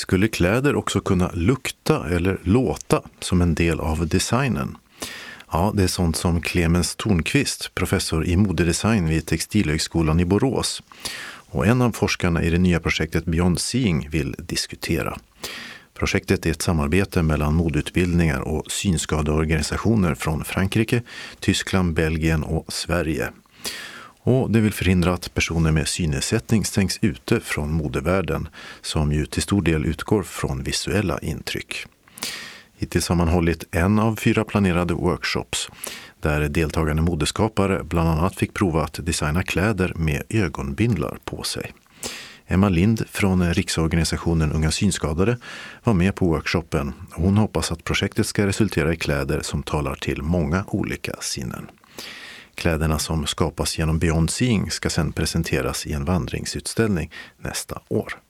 Skulle kläder också kunna lukta eller låta som en del av designen? Ja, det är sånt som Clemens Tornqvist, professor i modedesign vid Textilhögskolan i Borås, och en av forskarna i det nya projektet Beyond Seeing vill diskutera. Projektet är ett samarbete mellan modeutbildningar och synskadeorganisationer från Frankrike, Tyskland, Belgien och Sverige. Och det vill förhindra att personer med synnedsättning stängs ute från modevärlden, som ju till stor del utgår från visuella intryck. Hittills har man hållit en av 4 planerade workshops, där deltagande modeskapare bland annat fick prova att designa kläder med ögonbindlar på sig. Emma Lind från Riksorganisationen Unga Synskadade var med på workshopen, och hon hoppas att projektet ska resultera i kläder som talar till många olika sinnen. Kläderna som skapas genom Beyond Seeing ska sedan presenteras i en vandringsutställning nästa år.